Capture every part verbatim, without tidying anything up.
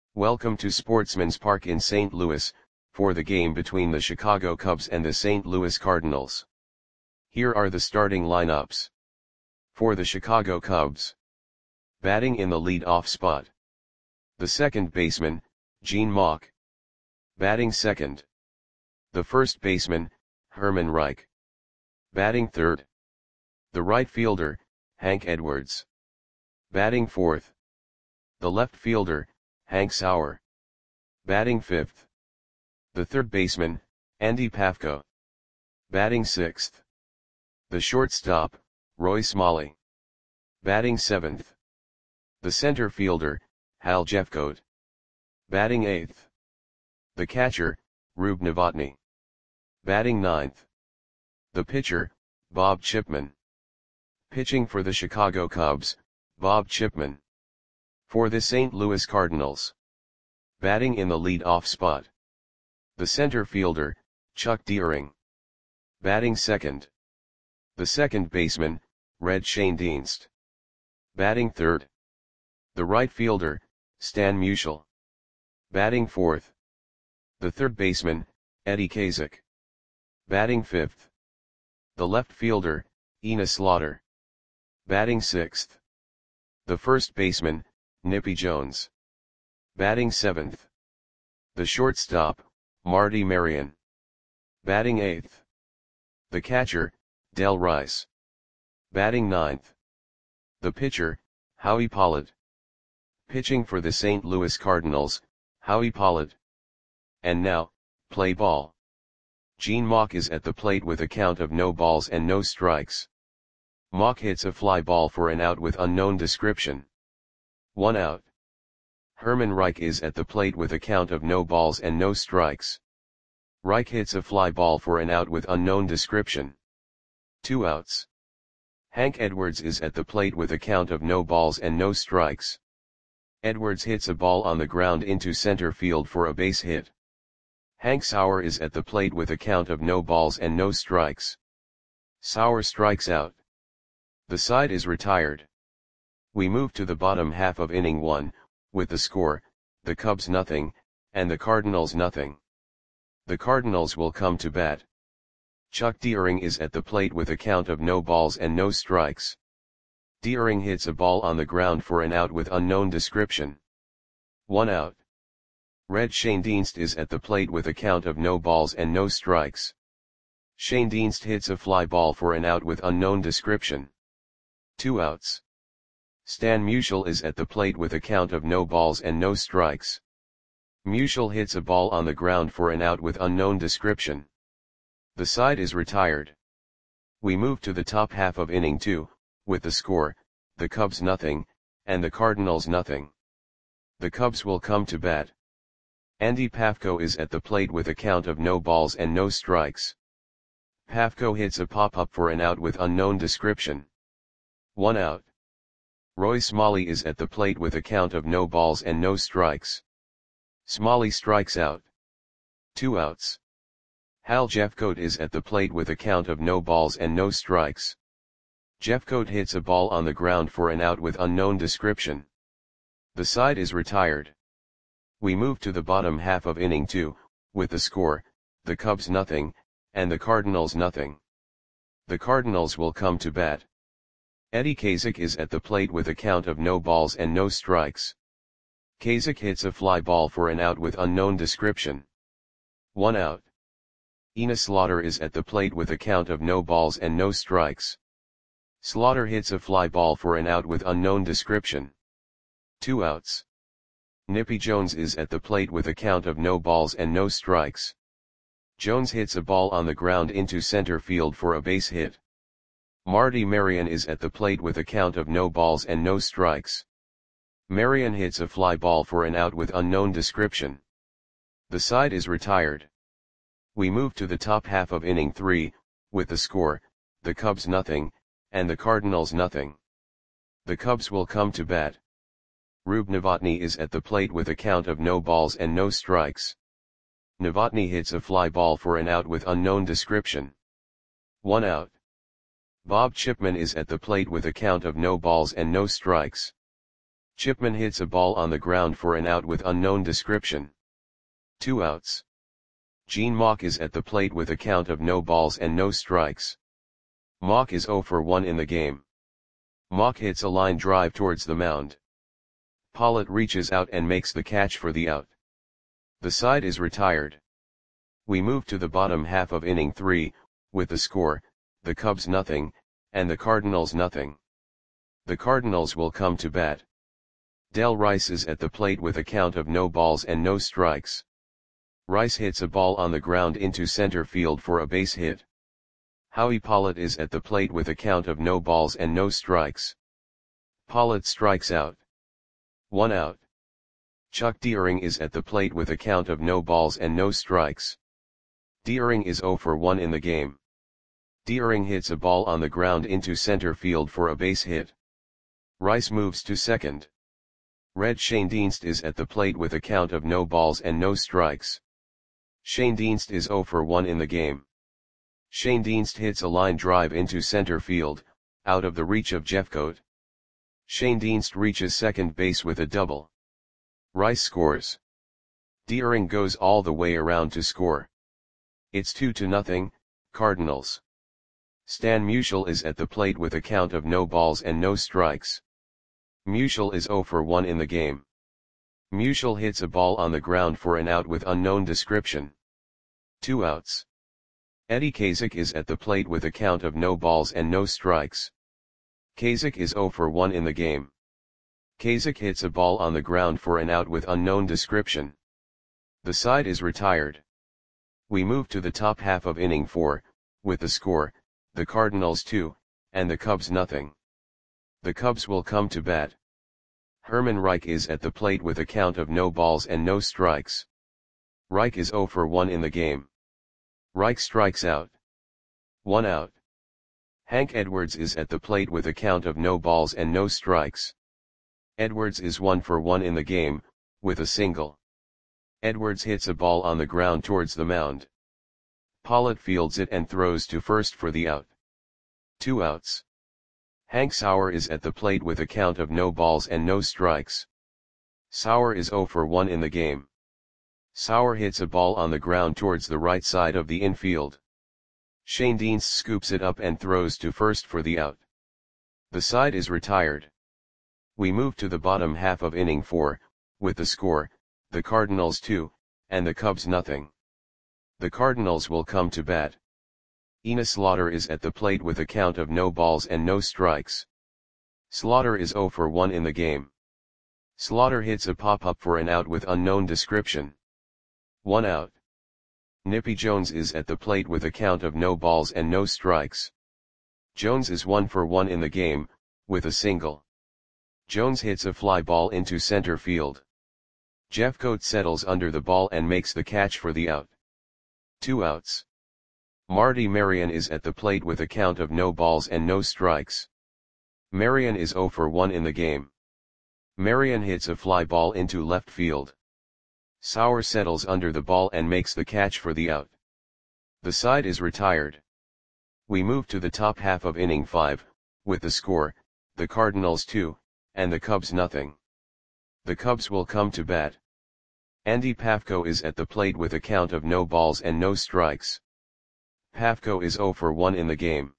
Welcome to Sportsman's Park in Saint Louis, for the game between the Chicago Cubs and the Saint Louis Cardinals. Here are the starting lineups. For the Chicago Cubs. Batting in the lead-off spot. The second baseman, Gene Mauch. Batting second. The first baseman, Herman Reich. Batting third. The right fielder, Hank Edwards. Batting fourth. The left fielder, Hank Sauer. Batting fifth. The third baseman, Andy Pafko. Batting sixth. The shortstop, Roy Smalley. Batting seventh. The center fielder, Hal Jeffcoat. Batting eighth. The catcher, Rube Novotny. Batting ninth. The pitcher, Bob Chipman. Pitching for the Chicago Cubs, Bob Chipman. For the Saint Louis Cardinals. Batting in the lead-off spot. The center fielder, Chuck Deering. Batting second. The second baseman, Red Schoendienst. Batting third. The right fielder, Stan Musial. Batting fourth. The third baseman, Eddie Kazak. Batting fifth. The left fielder, Enos Slaughter. Batting sixth. The first baseman, Nippy Jones. Batting seventh. The shortstop, Marty Marion. Batting eighth. The catcher, Del Rice. Batting ninth. The pitcher, Howie Pollard. Pitching for the Saint Louis Cardinals, Howie Pollard. And now, play ball. Gene Mauch is at the plate with a count of no balls and no strikes. Mauch hits a fly ball for an out with unknown description. One out. Herman Reich is at the plate with a count of no balls and no strikes. Reich hits a fly ball for an out with unknown description. Two outs. Hank Edwards is at the plate with a count of no balls and no strikes. Edwards hits a ball on the ground into center field for a base hit. Hank Sauer is at the plate with a count of no balls and no strikes. Sauer strikes out. The side is retired. We move to the bottom half of inning one, with the score, the Cubs nothing, and the Cardinals nothing. The Cardinals will come to bat. Chuck Deering is at the plate with a count of no balls and no strikes. Deering hits a ball on the ground for an out with unknown description. One out. Red Schoendienst is at the plate with a count of no balls and no strikes. Schoendienst hits a fly ball for an out with unknown description. Two outs. Stan Musial is at the plate with a count of no balls and no strikes. Musial hits a ball on the ground for an out with unknown description. The side is retired. We move to the top half of inning two, with the score, the Cubs nothing, and the Cardinals nothing. The Cubs will come to bat. Andy Pafko is at the plate with a count of no balls and no strikes. Pafko hits a pop-up for an out with unknown description. One out. Roy Smalley is at the plate with a count of no balls and no strikes. Smalley strikes out. Two outs. Hal Jeffcoat is at the plate with a count of no balls and no strikes. Jeffcoat hits a ball on the ground for an out with unknown description. The side is retired. We move to the bottom half of inning two, with the score, the Cubs nothing, and the Cardinals nothing. The Cardinals will come to bat. Eddie Kazak is at the plate with a count of no balls and no strikes. Kazak hits a fly ball for an out with unknown description. One out. Enos Slaughter is at the plate with a count of no balls and no strikes. Slaughter hits a fly ball for an out with unknown description. Two outs. Nippy Jones is at the plate with a count of no balls and no strikes. Jones hits a ball on the ground into center field for a base hit. Marty Marion is at the plate with a count of no balls and no strikes. Marion hits a fly ball for an out with unknown description. The side is retired. We move to the top half of inning three, with the score, the Cubs nothing, and the Cardinals nothing. The Cubs will come to bat. Rube Novotny is at the plate with a count of no balls and no strikes. Novotny hits a fly ball for an out with unknown description. One out. Bob Chipman is at the plate with a count of no balls and no strikes. Chipman hits a ball on the ground for an out with unknown description. Two outs. Gene Mauch is at the plate with a count of no balls and no strikes. Mauch is oh for one in the game. Mauch hits a line drive towards the mound. Pollitt reaches out and makes the catch for the out. The side is retired. We move to the bottom half of inning three, with the score, the Cubs nothing, and the Cardinals nothing. The Cardinals will come to bat. Del Rice is at the plate with a count of no balls and no strikes. Rice hits a ball on the ground into center field for a base hit. Howie Pollitt is at the plate with a count of no balls and no strikes. Pollitt strikes out. One out. Chuck Deering is at the plate with a count of no balls and no strikes. Deering is oh for one in the game. Deering hits a ball on the ground into center field for a base hit. Rice moves to second. Red Schoendienst is at the plate with a count of no balls and no strikes. Schoendienst is oh for one in the game. Schoendienst hits a line drive into center field, out of the reach of Jeffcoat. Schoendienst reaches second base with a double. Rice scores. Deering goes all the way around to score. It's two to nothing, Cardinals. Stan Musial is at the plate with a count of no balls and no strikes. Musial is oh for one in the game. Musial hits a ball on the ground for an out with unknown description. Two outs. Eddie Kazak is at the plate with a count of no balls and no strikes. Kazak is oh for one in the game. Kazak hits a ball on the ground for an out with unknown description. The side is retired. We move to the top half of inning four, with the score, the Cardinals two, and the Cubs nothing. The Cubs will come to bat. Herman Reich is at the plate with a count of no balls and no strikes. Reich is oh for one in the game. Reich strikes out. One out. Hank Edwards is at the plate with a count of no balls and no strikes. Edwards is one for one in the game, with a single. Edwards hits a ball on the ground towards the mound. Pollitt fields it and throws to first for the out. Two outs. Hank Sauer is at the plate with a count of no balls and no strikes. Sauer is oh for one in the game. Sauer hits a ball on the ground towards the right side of the infield. Schoendienst scoops it up and throws to first for the out. The side is retired. We move to the bottom half of inning four, with the score, the Cardinals two, and the Cubs nothing. The Cardinals will come to bat. Enos Slaughter is at the plate with a count of no balls and no strikes. Slaughter is oh for one in the game. Slaughter hits a pop-up for an out with unknown description. One out. Nippy Jones is at the plate with a count of no balls and no strikes. Jones is one for one in the game, with a single. Jones hits a fly ball into center field. Jeffcoat settles under the ball and makes the catch for the out. Two outs. Marty Marion is at the plate with a count of no balls and no strikes. Marion is oh for one in the game. Marion hits a fly ball into left field. Sauer settles under the ball and makes the catch for the out. The side is retired. We move to the top half of inning five, with the score, the Cardinals two, and the Cubs nothing. The Cubs will come to bat. Andy Pafko is at the plate with a count of no balls and no strikes. Pafko is oh for one in the game.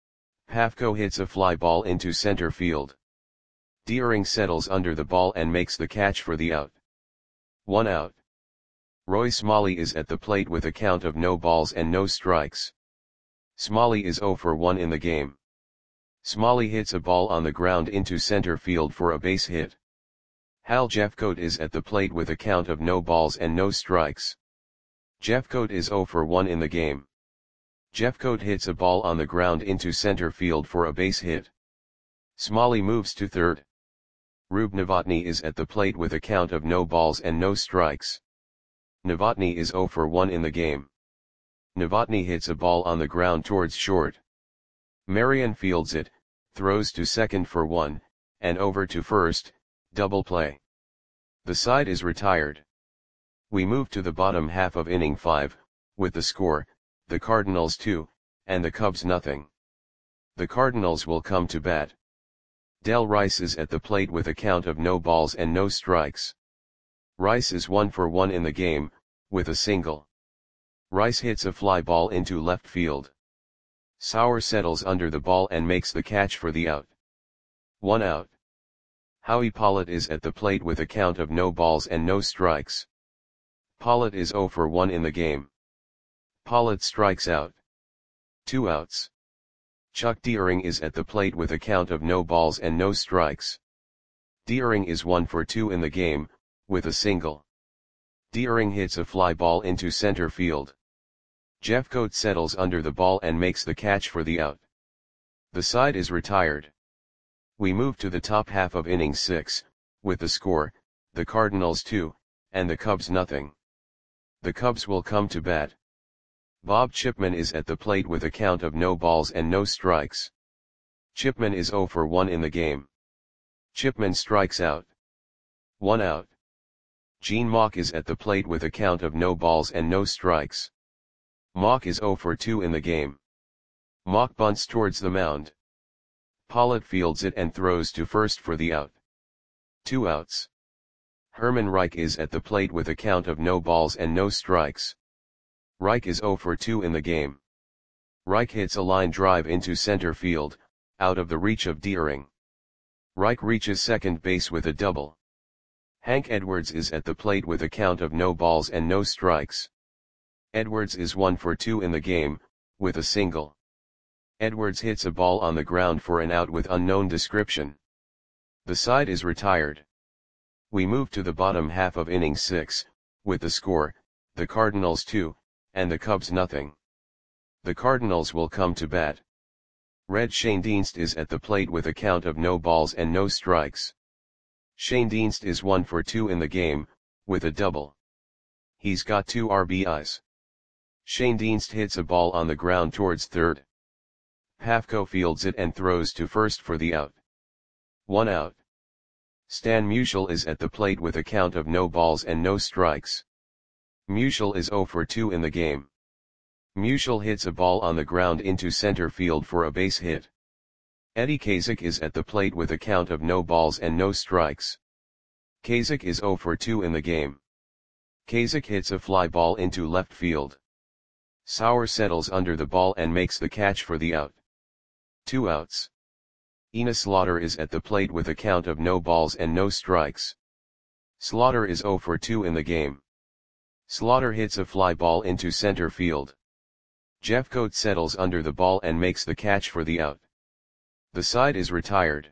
Pafko hits a fly ball into center field. Deering settles under the ball and makes the catch for the out. One out. Roy Smalley is at the plate with a count of no balls and no strikes. Smalley is oh for one in the game. Smalley hits a ball on the ground into center field for a base hit. Hal Jeffcoat is at the plate with a count of no balls and no strikes. Jeffcoat is oh for one in the game. Jeffcoat hits a ball on the ground into center field for a base hit. Smalley moves to third. Rube Novotny is at the plate with a count of no balls and no strikes. Novotny is oh for one in the game. Novotny hits a ball on the ground towards short. Marion fields it, throws to second for one, and over to first, double play. The side is retired. We move to the bottom half of inning five, with the score, the Cardinals two, and the Cubs nothing. The Cardinals will come to bat. Del Rice is at the plate with a count of no balls and no strikes. Rice is one for one in the game, with a single. Rice hits a fly ball into left field. Sauer settles under the ball and makes the catch for the out. One out. Howie Pollitt is at the plate with a count of no balls and no strikes. Pollitt is zero for one in the game. Pollitt strikes out. Two outs. Chuck Deering is at the plate with a count of no balls and no strikes. Deering is one for two in the game, with a single. Deering hits a fly ball into center field. Jeffcoat settles under the ball and makes the catch for the out. The side is retired. We move to the top half of inning six, with the score, the Cardinals two, and the Cubs nothing. The Cubs will come to bat. Bob Chipman is at the plate with a count of no balls and no strikes. Chipman is zero for one in the game. Chipman strikes out. One out. Gene Mauch is at the plate with a count of no balls and no strikes. Mauch is zero for two in the game. Mauch bunts towards the mound. Pollitt fields it and throws to first for the out. Two outs. Herman Reich is at the plate with a count of no balls and no strikes. Reich is zero for two in the game. Reich hits a line drive into center field, out of the reach of Deering. Reich reaches second base with a double. Hank Edwards is at the plate with a count of no balls and no strikes. Edwards is one for two in the game, with a single. Edwards hits a ball on the ground for an out with unknown description. The side is retired. We move to the bottom half of inning six, with the score, the Cardinals two, and the Cubs nothing. The Cardinals will come to bat. Red Schoendienst is at the plate with a count of no balls and no strikes. Schoendienst is one for two in the game, with a double. He's got two R B Is. Schoendienst hits a ball on the ground towards third. Pafko fields it and throws to first for the out. One out. Stan Musial is at the plate with a count of no balls and no strikes. Musial is zero for two in the game. Musial hits a ball on the ground into center field for a base hit. Eddie Kazak is at the plate with a count of no balls and no strikes. Kazak is zero for two in the game. Kazak hits a fly ball into left field. Sauer settles under the ball and makes the catch for the out. Two outs. Ina Slaughter is at the plate with a count of no balls and no strikes. Slaughter is zero for two in the game. Slaughter hits a fly ball into center field. Jeffcoat settles under the ball and makes the catch for the out. The side is retired.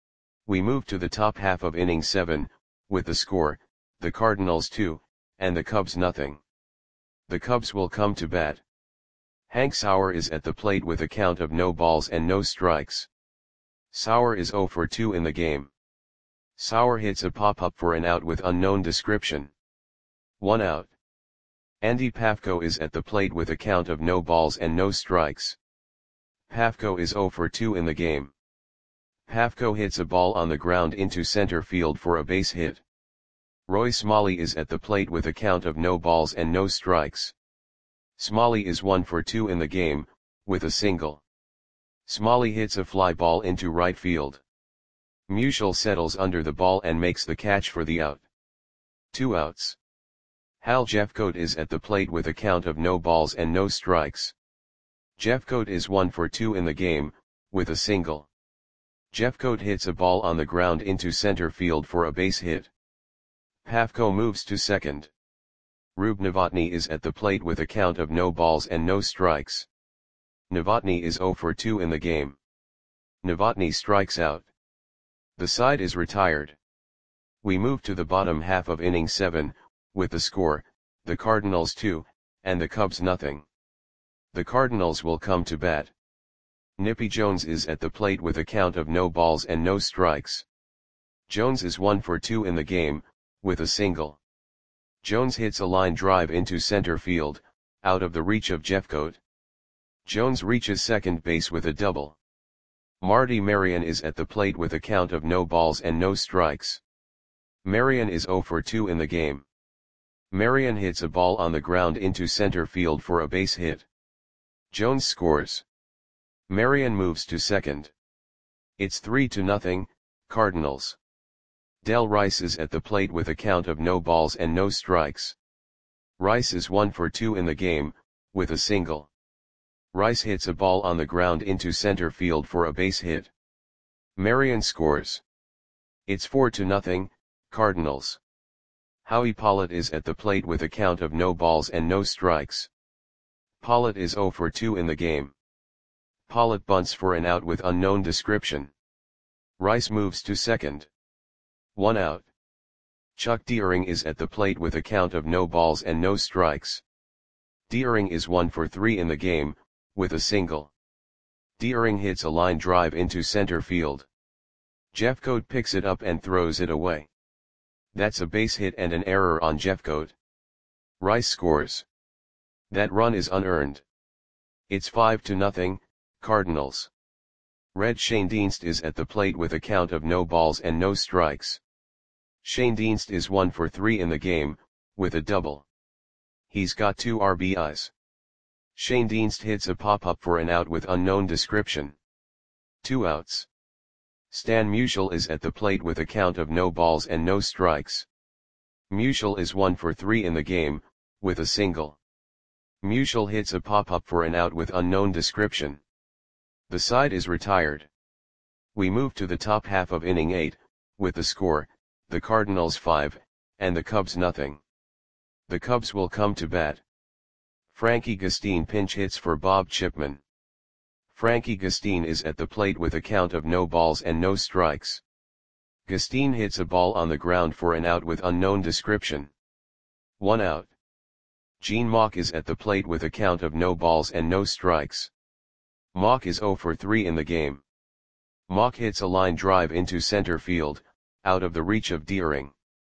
We move to the top half of inning seven, with the score, the Cardinals two, and the Cubs nothing. The Cubs will come to bat. Hank Sauer is at the plate with a count of no balls and no strikes. Sauer is zero for two in the game. Sauer hits a pop-up for an out with unknown description. One out. Andy Pafko is at the plate with a count of no balls and no strikes. Pafko is zero for two in the game. Pafko hits a ball on the ground into center field for a base hit. Roy Smalley is at the plate with a count of no balls and no strikes. Smalley is one for two in the game, with a single. Smalley hits a fly ball into right field. Musial settles under the ball and makes the catch for the out. Two outs. Hal Jeffcoat is at the plate with a count of no balls and no strikes. Jeffcoat is one for two in the game, with a single. Jeffcoat hits a ball on the ground into center field for a base hit. Pafko moves to second. Rube Novotny is at the plate with a count of no balls and no strikes. Novotny is zero for two in the game. Novotny strikes out. The side is retired. We move to the bottom half of inning seven, with the score, the Cardinals two, and the Cubs nothing. The Cardinals will come to bat. Nippy Jones is at the plate with a count of no balls and no strikes. Jones is one for two in the game, with a single. Jones hits a line drive into center field, out of the reach of Jeffcoat. Jones reaches second base with a double. Marty Marion is at the plate with a count of no balls and no strikes. Marion is zero for two in the game. Marion hits a ball on the ground into center field for a base hit. Jones scores. Marion moves to second. It's three to nothing, Cardinals. Del Rice is at the plate with a count of no balls and no strikes. Rice is one for two in the game, with a single. Rice hits a ball on the ground into center field for a base hit. Marion scores. It's four to nothing, Cardinals. Howie Pollitt is at the plate with a count of no balls and no strikes. Pollitt is zero for two in the game. Pollitt bunts for an out with unknown description. Rice moves to second. One out. Chuck Deering is at the plate with a count of no balls and no strikes. Deering is one for three in the game, with a single. Deering hits a line drive into center field. Jeffcoat picks it up and throws it away. That's a base hit and an error on Jeffcoat. Rice scores. That run is unearned. It's five to nothing, Cardinals. Red Schoendienst is at the plate with a count of no balls and no strikes. Schoendienst is one for three in the game, with a double. He's got two R B Is. Schoendienst hits a pop-up for an out with unknown description. Two outs. Stan Musial is at the plate with a count of no balls and no strikes. Musial is one for three in the game, with a single. Musial hits a pop-up for an out with unknown description. The side is retired. We move to the top half of inning eight, with the score, the Cardinals five, and the Cubs nothing. The Cubs will come to bat. Frankie Gustin pinch hits for Bob Chipman. Frankie Gustin is at the plate with a count of no balls and no strikes. Gustin hits a ball on the ground for an out with unknown description. One out. Gene Mauch is at the plate with a count of no balls and no strikes. Mauch is zero for three in the game. Mauch hits a line drive into center field, out of the reach of Deering.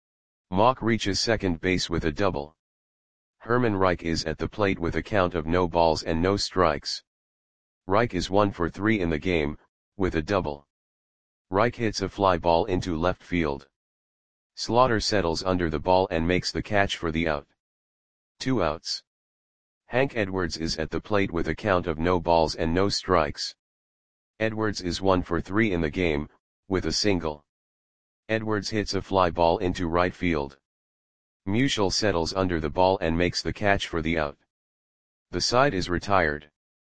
Mauch reaches second base with a double. Herman Reich is at the plate with a count of no balls and no strikes. Reich is one for three in the game, with a double. Reich hits a fly ball into left field. Slaughter settles under the ball and makes the catch for the out. Two outs. Hank Edwards is at the plate with a count of no balls and no strikes. Edwards is one for three in the game, with a single. Edwards hits a fly ball into right field. Musial settles under the ball and makes the catch for the out. The side is retired.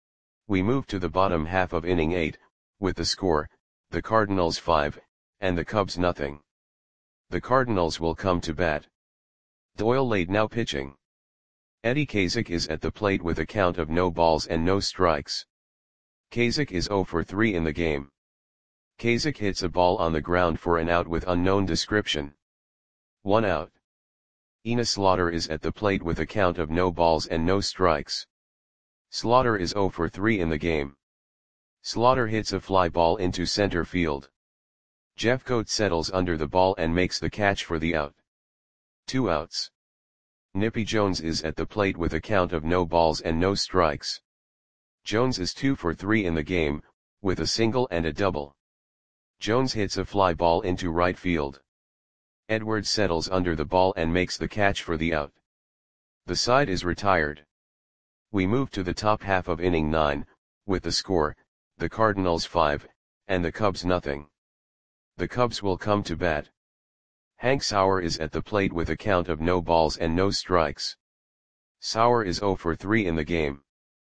We move to the bottom half of inning eight, with the score, the Cardinals five, and the Cubs nothing. The Cardinals will come to bat. Doyle Lade now pitching. Eddie Kazak is at the plate with a count of no balls and no strikes. Kazak is zero for three in the game. Kazak hits a ball on the ground for an out with unknown description. One out. Ina Slaughter is at the plate with a count of no balls and no strikes. Slaughter is zero for three in the game. Slaughter hits a fly ball into center field. Jeffcoat settles under the ball and makes the catch for the out. Two outs. Nippy Jones is at the plate with a count of no balls and no strikes. Jones is two for three in the game, with a single and a double. Jones hits a fly ball into right field. Edwards settles under the ball and makes the catch for the out. The side is retired. We move to the top half of inning nine, with the score, the Cardinals five, and the Cubs nothing. The Cubs will come to bat. Hank Sauer is at the plate with a count of no balls and no strikes. Sauer is zero for three in the game.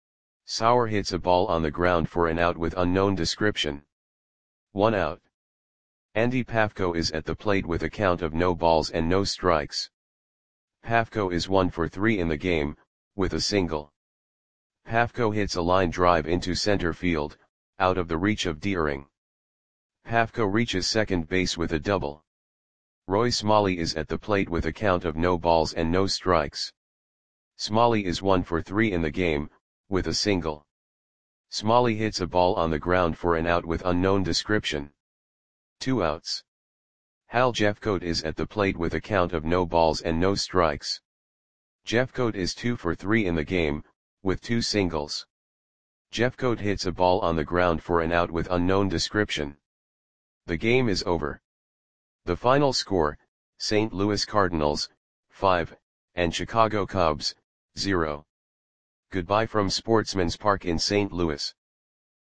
Sauer hits a ball on the ground for an out with unknown description. One out. Andy Pafko is at the plate with a count of no balls and no strikes. Pafko is one for three in the game, with a single. Pafko hits a line drive into center field, out of the reach of Deering. Pafko reaches second base with a double. Roy Smalley is at the plate with a count of no balls and no strikes. Smalley is one for three in the game, with a single. Smalley hits a ball on the ground for an out with unknown description. Two outs. Hal Jeffcoat is at the plate with a count of no balls and no strikes. Jeffcoat is two for three in the game, with two singles. Jeffcoat hits a ball on the ground for an out with unknown description. The game is over. The final score, Saint Louis Cardinals, five, and Chicago Cubs, zero. Goodbye from Sportsman's Park in Saint Louis.